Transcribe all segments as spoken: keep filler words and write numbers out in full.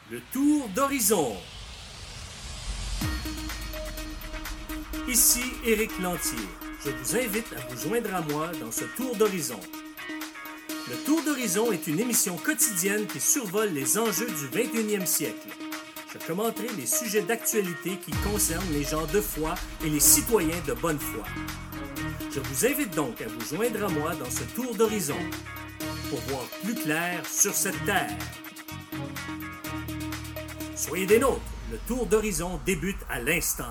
Le tour d'horizon. Ici Éric Lantier. Je vous invite à vous joindre à moi dans ce tour d'horizon. Le tour d'horizon est une émission quotidienne qui survole les enjeux du vingt et unième siècle. Je commenterai les sujets d'actualité qui concernent les gens de foi et les citoyens de bonne foi. Je vous invite donc à vous joindre à moi dans ce tour d'horizon pour voir plus clair sur cette terre. Soyez des nôtres, le tour d'horizon débute à l'instant.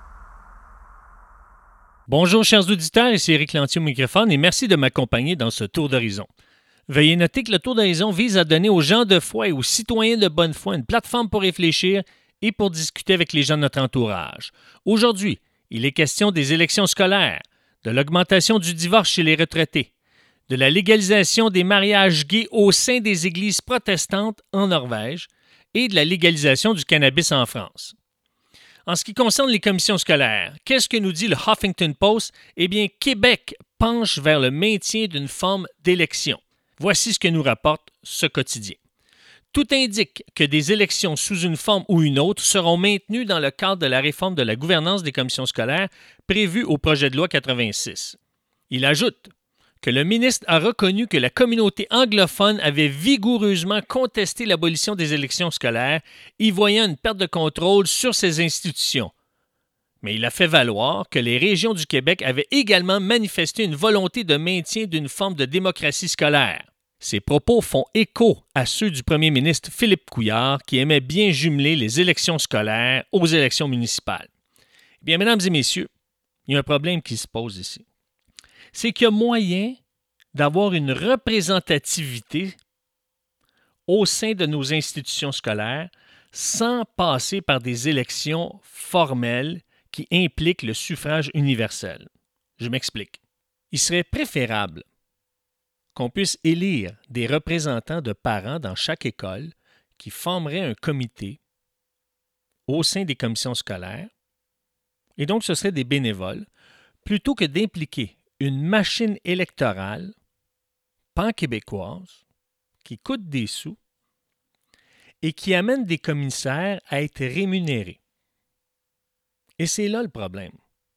Bonjour chers auditeurs, ici Éric Lantier au microphone et merci de m'accompagner dans ce tour d'horizon. Veuillez noter que le tour d'horizon vise à donner aux gens de foi et aux citoyens de bonne foi une plateforme pour réfléchir et pour discuter avec les gens de notre entourage. Aujourd'hui, il est question des élections scolaires, de l'augmentation du divorce chez les retraités, de la légalisation des mariages gays au sein des églises protestantes en Norvège et de la légalisation du cannabis en France. En ce qui concerne les commissions scolaires, qu'est-ce que nous dit le Huffington Post? Eh bien, Québec penche vers le maintien d'une forme d'élection. Voici ce que nous rapporte ce quotidien. Tout indique que des élections sous une forme ou une autre seront maintenues dans le cadre de la réforme de la gouvernance des commissions scolaires prévue au projet de loi quatre-vingt-six. Il ajoute que le ministre a reconnu que la communauté anglophone avait vigoureusement contesté l'abolition des élections scolaires, y voyant une perte de contrôle sur ces institutions. Mais il a fait valoir que les régions du Québec avaient également manifesté une volonté de maintien d'une forme de démocratie scolaire. Ces propos font écho à ceux du premier ministre Philippe Couillard qui aimait bien jumeler les élections scolaires aux élections municipales. Eh bien, mesdames et messieurs, il y a un problème qui se pose ici. C'est qu'il y a moyen d'avoir une représentativité au sein de nos institutions scolaires sans passer par des élections formelles qui impliquent le suffrage universel. Je m'explique. Il serait préférable qu'on puisse élire des représentants de parents dans chaque école qui formeraient un comité au sein des commissions scolaires, et donc ce seraient des bénévoles, plutôt que d'impliquer une machine électorale pan-québécoise qui coûte des sous et qui amène des commissaires à être rémunérés. Et c'est là le problème.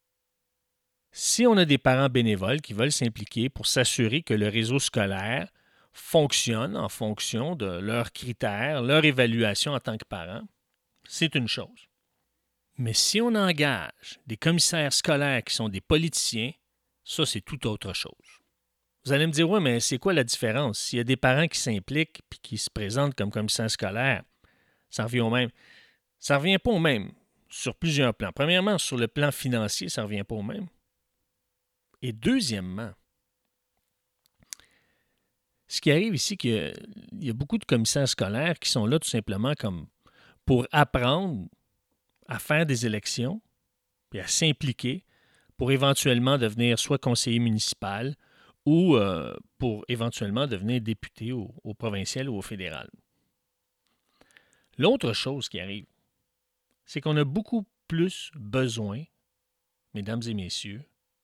Si on a des parents bénévoles qui veulent s'impliquer pour s'assurer que le réseau scolaire fonctionne en fonction de leurs critères, leur évaluation en tant que parents, c'est une chose. Mais si on engage des commissaires scolaires qui sont des politiciens, ça, c'est tout autre chose. Vous allez me dire, oui, mais c'est quoi la différence? S'il y a des parents qui s'impliquent et qui se présentent comme commissaires scolaires, ça revient au même. Ça ne revient pas au même sur plusieurs plans. Premièrement, sur le plan financier, ça ne revient pas au même. Et deuxièmement, ce qui arrive ici, c'est qu'il y a beaucoup de commissaires scolaires qui sont là tout simplement comme pour apprendre à faire des élections et à s'impliquer pour éventuellement devenir soit conseiller municipal ou euh, pour éventuellement devenir député au, au provincial ou au fédéral. L'autre chose qui arrive, c'est qu'on a beaucoup plus besoin, mesdames et messieurs,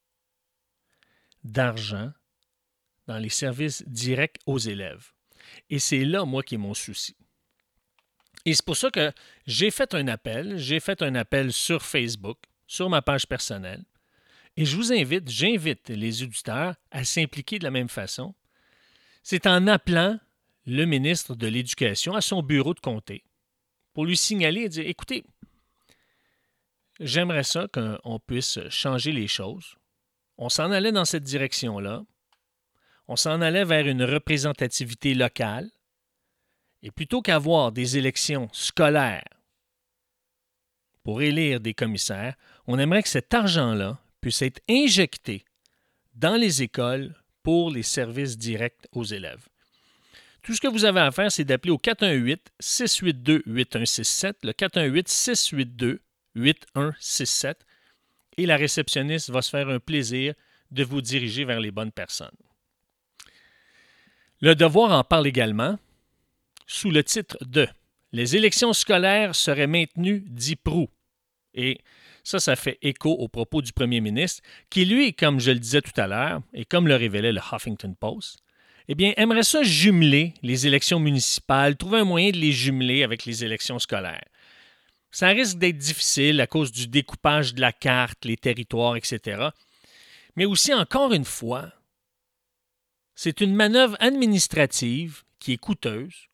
d'argent dans les services directs aux élèves. Et c'est là, moi, qui est mon souci. Et c'est pour ça que j'ai fait un appel, j'ai fait un appel sur Facebook, sur ma page personnelle, et je vous invite, j'invite les auditeurs à s'impliquer de la même façon. C'est en appelant le ministre de l'Éducation à son bureau de comté pour lui signaler et dire, écoutez, j'aimerais ça qu'on puisse changer les choses. On s'en allait dans cette direction-là. On s'en allait vers une représentativité locale. Et plutôt qu'avoir des élections scolaires pour élire des commissaires, on aimerait que cet argent-là puisse être injecté dans les écoles pour les services directs aux élèves. Tout ce que vous avez à faire, c'est d'appeler au quatre un huit, six huit deux, huit un six sept, le quatre un huit, six huit deux, huit un six sept, et la réceptionniste va se faire un plaisir de vous diriger vers les bonnes personnes. Le Devoir en parle également sous le titre de « Les élections scolaires seraient maintenues, dit Proulx ». Et ça, ça fait écho aux propos du premier ministre qui, lui, comme je le disais tout à l'heure, et comme le révélait le Huffington Post, eh bien, aimerait ça jumeler les élections municipales, trouver un moyen de les jumeler avec les élections scolaires. Ça risque d'être difficile à cause du découpage de la carte, les territoires, et cetera. Mais aussi, encore une fois, c'est une manœuvre administrative qui est coûteuse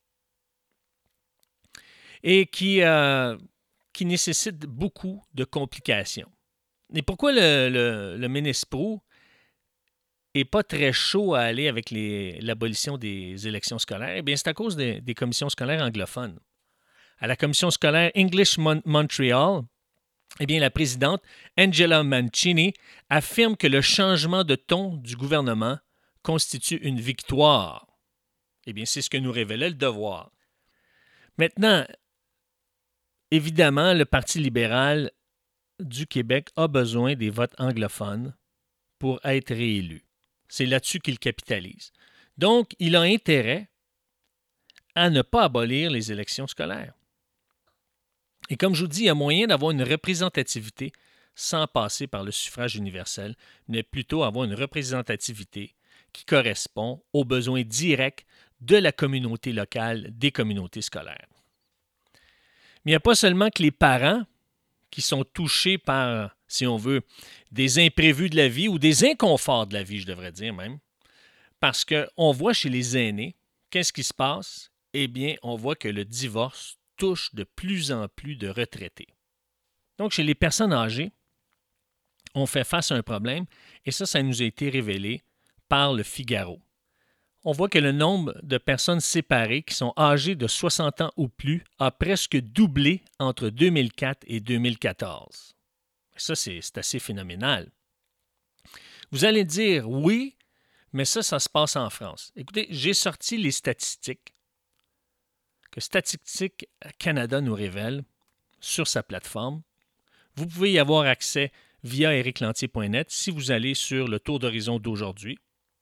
et qui, euh, qui nécessite beaucoup de complications. Et pourquoi le, le, le ministre Proulx n'est pas très chaud à aller avec les, l'abolition des élections scolaires? Eh bien, c'est à cause des, des commissions scolaires anglophones. À la commission scolaire English Mon- Montreal, eh bien, la présidente Angela Mancini affirme que le changement de ton du gouvernement constitue une victoire. Eh bien, c'est ce que nous révélait le Devoir. Maintenant, évidemment, le Parti libéral du Québec a besoin des votes anglophones pour être réélu. C'est là-dessus qu'il capitalise. Donc, il a intérêt à ne pas abolir les élections scolaires. Et comme je vous dis, il y a moyen d'avoir une représentativité sans passer par le suffrage universel, mais plutôt avoir une représentativité qui correspond aux besoins directs de la communauté locale, des communautés scolaires. Mais il n'y a pas seulement que les parents qui sont touchés par, si on veut, des imprévus de la vie ou des inconforts de la vie, je devrais dire même, parce qu'on voit chez les aînés, qu'est-ce qui se passe? Eh bien, on voit que le divorce touche de plus en plus de retraités. Donc, chez les personnes âgées, on fait face à un problème, et ça, ça nous a été révélé par le Figaro. On voit que le nombre de personnes séparées qui sont âgées de soixante ans ou plus a presque doublé entre deux mille quatre et deux mille quatorze. Ça, c'est, c'est assez phénoménal. Vous allez dire, oui, mais ça, ça se passe en France. Écoutez, j'ai sorti les statistiques que Statistique Canada nous révèle sur sa plateforme. Vous pouvez y avoir accès via eric lantier point net si vous allez sur le tour d'horizon d'aujourd'hui.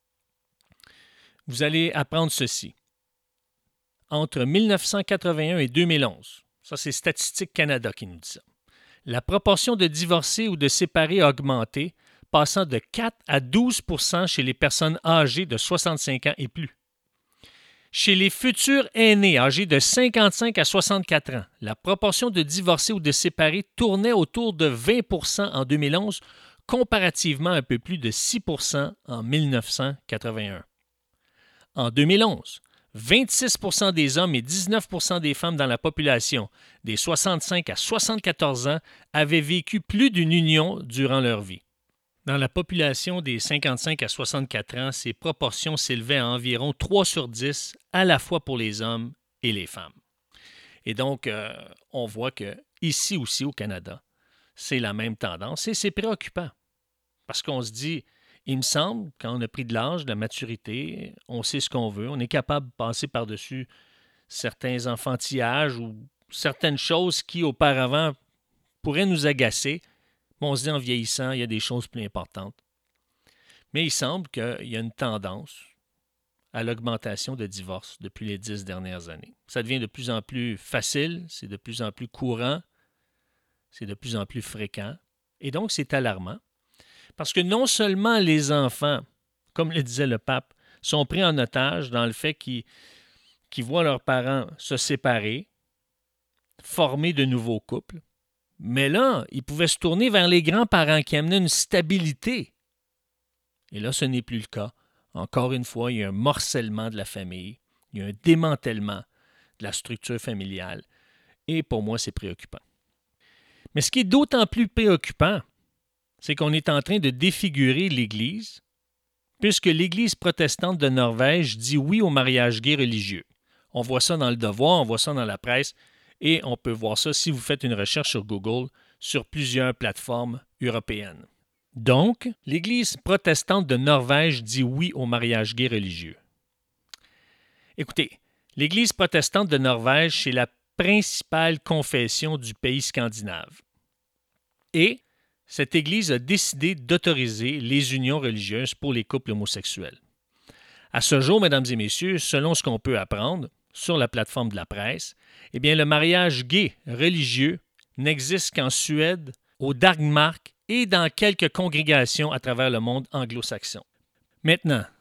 Vous allez apprendre ceci. Entre mille neuf cent quatre-vingt-un et deux mille onze, ça c'est Statistique Canada qui nous dit ça, la proportion de divorcés ou de séparés a augmenté, passant de quatre à douze pour cent chez les personnes âgées de soixante-cinq ans et plus. Chez les futurs aînés âgés de cinquante-cinq à soixante-quatre ans, la proportion de divorcés ou de séparés tournait autour de vingt pour cent en deux mille onze, comparativement à un peu plus de six pour cent en mille neuf cent quatre-vingt-un. En deux mille onze, vingt-six pour cent des hommes et dix-neuf pour cent des femmes dans la population des soixante-cinq à soixante-quatorze ans avaient vécu plus d'une union durant leur vie. Dans la population des cinquante-cinq à soixante-quatre ans, ces proportions s'élevaient à environ trois sur dix, à la fois pour les hommes et les femmes. Et donc, euh, on voit que ici aussi au Canada, c'est la même tendance et c'est préoccupant. Parce qu'on se dit, il me semble, quand on a pris de l'âge, de la maturité, on sait ce qu'on veut, on est capable de passer par-dessus certains enfantillages ou certaines choses qui, auparavant, pourraient nous agacer. On se dit en vieillissant, il y a des choses plus importantes. Mais il semble qu'il y a une tendance à l'augmentation de divorces depuis les dix dernières années. Ça devient de plus en plus facile, c'est de plus en plus courant, c'est de plus en plus fréquent. Et donc, c'est alarmant. Parce que non seulement les enfants, comme le disait le pape, sont pris en otage dans le fait qu'ils, qu'ils voient leurs parents se séparer, former de nouveaux couples, mais là, ils pouvaient se tourner vers les grands-parents qui amenaient une stabilité. Et là, ce n'est plus le cas. Encore une fois, il y a un morcellement de la famille, il y a un démantèlement de la structure familiale. Et pour moi, c'est préoccupant. Mais ce qui est d'autant plus préoccupant, c'est qu'on est en train de défigurer l'Église, puisque l'Église protestante de Norvège dit oui au mariage gay religieux. On voit ça dans le Devoir, on voit ça dans la presse, et on peut voir ça si vous faites une recherche sur Google sur plusieurs plateformes européennes. Donc, l'Église protestante de Norvège dit oui au mariage gay religieux. Écoutez, l'Église protestante de Norvège, c'est la principale confession du pays scandinave. Et cette Église a décidé d'autoriser les unions religieuses pour les couples homosexuels. À ce jour, mesdames et messieurs, selon ce qu'on peut apprendre sur la plateforme de la presse, eh bien, le mariage gay religieux n'existe qu'en Suède, au Danemark et dans quelques congrégations à travers le monde anglo-saxon. Maintenant,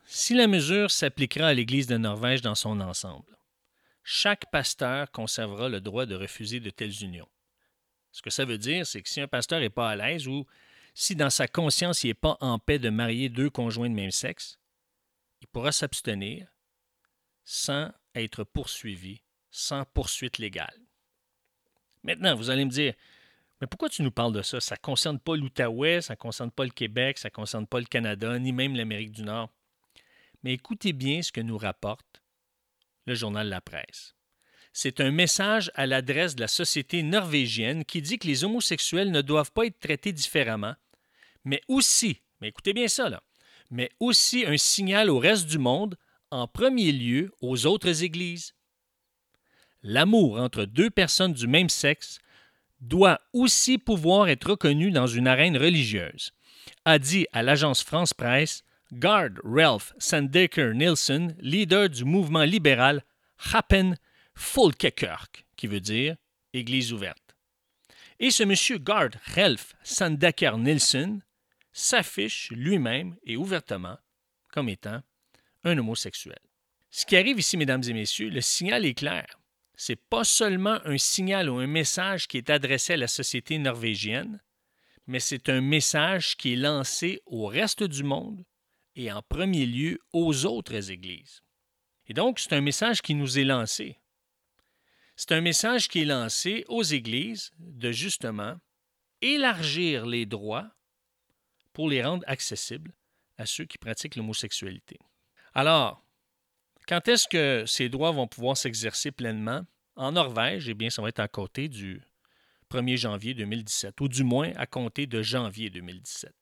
Si la mesure s'appliquera à l'Église de Norvège dans son ensemble, chaque pasteur conservera le droit de refuser de telles unions. Ce que ça veut dire, c'est que si un pasteur n'est pas à l'aise ou si dans sa conscience il n'est pas en paix de marier deux conjoints de même sexe, il pourra s'abstenir sans être poursuivi, sans poursuite légale. Maintenant, vous allez me dire, mais pourquoi tu nous parles de ça? Ça ne concerne pas l'Outaouais, ça ne concerne pas le Québec, ça ne concerne pas le Canada, ni même l'Amérique du Nord. Mais écoutez bien ce que nous rapporte le journal La Presse. C'est un message à l'adresse de la société norvégienne qui dit que les homosexuels ne doivent pas être traités différemment, mais aussi, mais écoutez bien ça là, mais aussi un signal au reste du monde, en premier lieu aux autres églises. L'amour entre deux personnes du même sexe doit aussi pouvoir être reconnu dans une arène religieuse, a dit à l'agence France Presse Gard Ralph Sandeker Nielsen, leader du mouvement libéral Happen Folkekirk, qui veut dire « Église ouverte ». Et ce monsieur Gard Ralph Sandeker Nielsen s'affiche lui-même et ouvertement comme étant un homosexuel. Ce qui arrive ici, mesdames et messieurs, le signal est clair. Ce n'est pas seulement un signal ou un message qui est adressé à la société norvégienne, mais c'est un message qui est lancé au reste du monde et en premier lieu aux autres églises. Et donc, c'est un message qui nous est lancé. C'est un message qui est lancé aux églises de justement élargir les droits pour les rendre accessibles à ceux qui pratiquent l'homosexualité. Alors, quand est-ce que ces droits vont pouvoir s'exercer pleinement? En Norvège, eh bien, ça va être à compter du premier janvier deux mille dix-sept, ou du moins à compter de janvier deux mille dix-sept.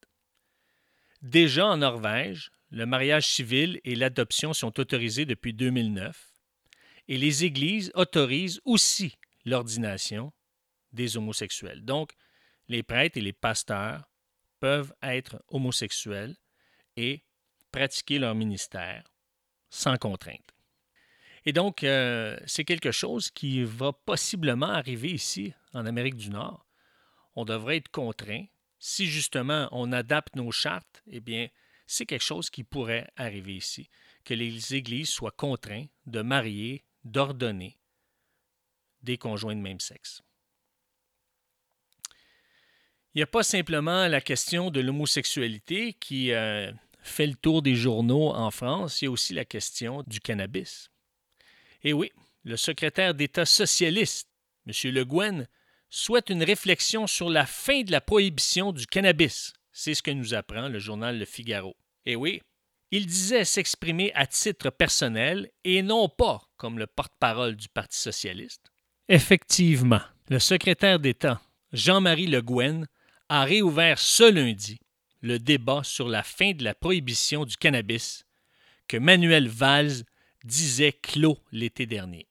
Déjà en Norvège, le mariage civil et l'adoption sont autorisés depuis deux mille neuf et les églises autorisent aussi l'ordination des homosexuels. Donc, les prêtres et les pasteurs peuvent être homosexuels et pratiquer leur ministère sans contrainte. Et donc, euh, c'est quelque chose qui va possiblement arriver ici, en Amérique du Nord. On devrait être contraint. Si justement on adapte nos chartes, eh bien, c'est quelque chose qui pourrait arriver ici, que les églises soient contraintes de marier, d'ordonner des conjoints de même sexe. Il n'y a pas simplement la question de l'homosexualité qui euh, fait le tour des journaux en France, il y a aussi la question du cannabis. Et oui, le secrétaire d'État socialiste, M. Le Guen, souhaite une réflexion sur la fin de la prohibition du cannabis. C'est ce que nous apprend le journal Le Figaro. Et oui, il disait s'exprimer à titre personnel et non pas comme le porte-parole du Parti socialiste. Effectivement, le secrétaire d'État, Jean-Marie Le Guen, a réouvert ce lundi le débat sur la fin de la prohibition du cannabis que Manuel Valls disait clos l'été dernier.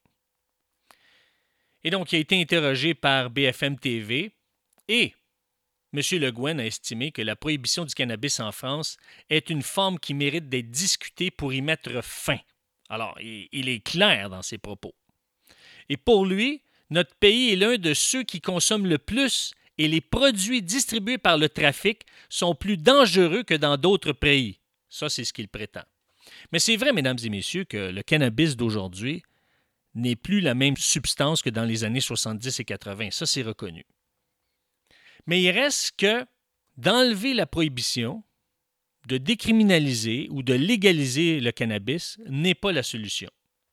Et donc, il a été interrogé par B F M T V et M. Le Guen a estimé que la prohibition du cannabis en France est une forme qui mérite d'être discutée pour y mettre fin. Alors, il est clair dans ses propos. Et pour lui, notre pays est l'un de ceux qui consomment le plus et les produits distribués par le trafic sont plus dangereux que dans d'autres pays. Ça, c'est ce qu'il prétend. Mais c'est vrai, mesdames et messieurs, que le cannabis d'aujourd'hui n'est plus la même substance que dans les années soixante-dix et quatre-vingts. Ça, c'est reconnu. Mais il reste que d'enlever la prohibition, de décriminaliser ou de légaliser le cannabis n'est pas la solution.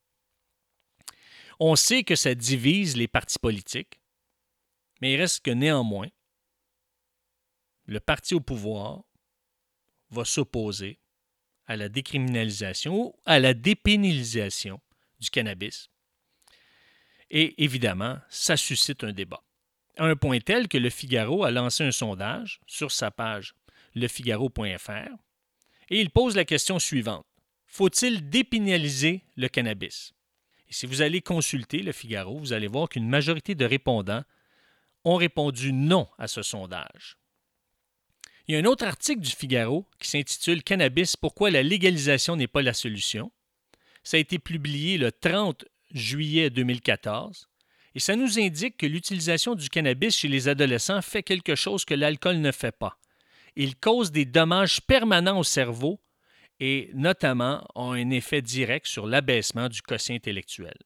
On sait que ça divise les partis politiques, mais il reste que néanmoins, le parti au pouvoir va s'opposer à la décriminalisation ou à la dépénalisation du cannabis. Et évidemment, ça suscite un débat. À un point tel que Le Figaro a lancé un sondage sur sa page lefigaro point f r et il pose la question suivante. Faut-il dépénaliser le cannabis? Et si vous allez consulter Le Figaro, vous allez voir qu'une majorité de répondants ont répondu non à ce sondage. Il y a un autre article du Figaro qui s'intitule « Cannabis, pourquoi la légalisation n'est pas la solution ». Ça a été publié le trente juillet deux mille quatorze et ça nous indique que l'utilisation du cannabis chez les adolescents fait quelque chose que l'alcool ne fait pas. Il cause des dommages permanents au cerveau et notamment ont un effet direct sur l'abaissement du quotient intellectuel.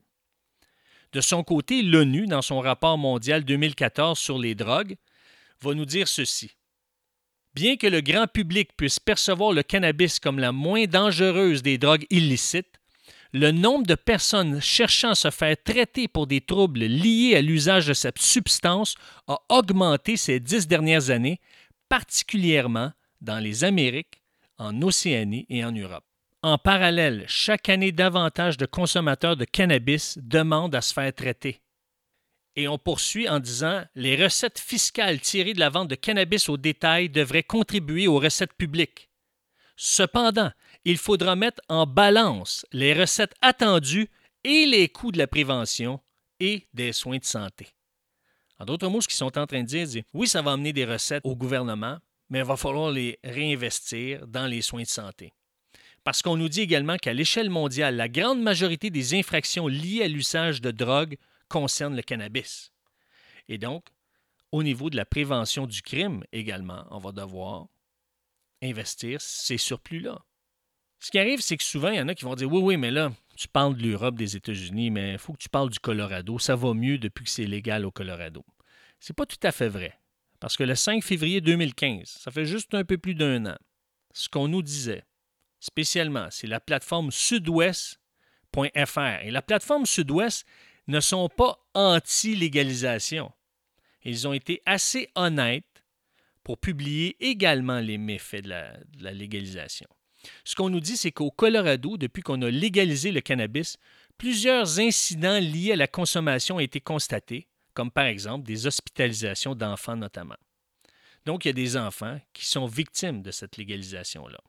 De son côté, l'ONU, dans son rapport mondial deux mille quatorze sur les drogues, va nous dire ceci. Bien que le grand public puisse percevoir le cannabis comme la moins dangereuse des drogues illicites, le nombre de personnes cherchant à se faire traiter pour des troubles liés à l'usage de cette substance a augmenté ces dix dernières années, particulièrement dans les Amériques, en Océanie et en Europe. En parallèle, chaque année, davantage de consommateurs de cannabis demandent à se faire traiter. Et on poursuit en disant « Les recettes fiscales tirées de la vente de cannabis au détail devraient contribuer aux recettes publiques. Cependant, il faudra mettre en balance les recettes attendues et les coûts de la prévention et des soins de santé. » En d'autres mots, ce qu'ils sont en train de dire, c'est « Oui, ça va amener des recettes au gouvernement, mais il va falloir les réinvestir dans les soins de santé. » Parce qu'on nous dit également qu'à l'échelle mondiale, la grande majorité des infractions liées à l'usage de drogue concernent le cannabis. Et donc, au niveau de la prévention du crime également, on va devoir investir ces surplus-là. Ce qui arrive, c'est que souvent, il y en a qui vont dire « Oui, oui, mais là, tu parles de l'Europe, des États-Unis, mais il faut que tu parles du Colorado. Ça va mieux depuis que c'est légal au Colorado. » C'est pas tout à fait vrai. Parce que le cinq février deux mille quinze, ça fait juste un peu plus d'un an, ce qu'on nous disait, spécialement, c'est la plateforme sudouest point f r. Et la plateforme Sud-Ouest ne sont pas anti-légalisation. Ils ont été assez honnêtes pour publier également les méfaits de la, de la légalisation. Ce qu'on nous dit, c'est qu'au Colorado, depuis qu'on a légalisé le cannabis, plusieurs incidents liés à la consommation ont été constatés, comme par exemple des hospitalisations d'enfants notamment. Donc, il y a des enfants qui sont victimes de cette légalisation-là.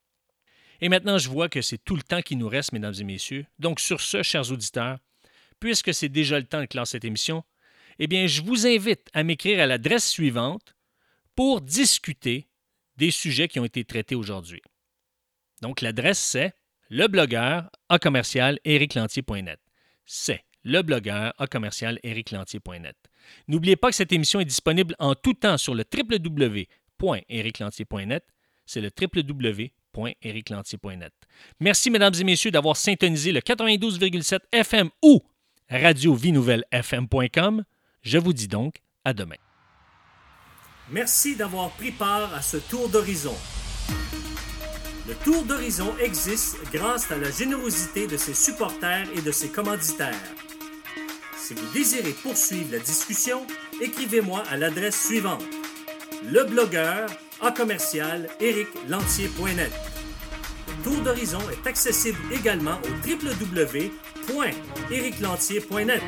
Et maintenant, je vois que c'est tout le temps qui nous reste, mesdames et messieurs. Donc, sur ce, chers auditeurs, puisque c'est déjà le temps de clore cette émission, eh bien, je vous invite à m'écrire à l'adresse suivante pour discuter des sujets qui ont été traités aujourd'hui. Donc, l'adresse, c'est leblogueur à commercial éric lantier point net. C'est leblogueur à commercial éric lantier point net. N'oubliez pas que cette émission est disponible en tout temps sur le w w w point éric lantier point net. C'est le w w w point éric lantier point net. Merci, mesdames et messieurs, d'avoir syntonisé le quatre-vingt-douze virgule sept F M ou radio vie nouvelle f m point com. Je vous dis donc à demain. Merci d'avoir pris part à ce tour d'horizon. Le tour d'horizon existe grâce à la générosité de ses supporters et de ses commanditaires. Si vous désirez poursuivre la discussion, écrivez-moi à l'adresse suivante: leblogueur à commercial éric lantier point net. Le tour d'horizon est accessible également au w w w point éric lantier point net.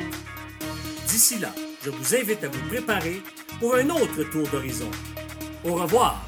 D'ici là, je vous invite à vous préparer pour un autre tour d'horizon. Au revoir!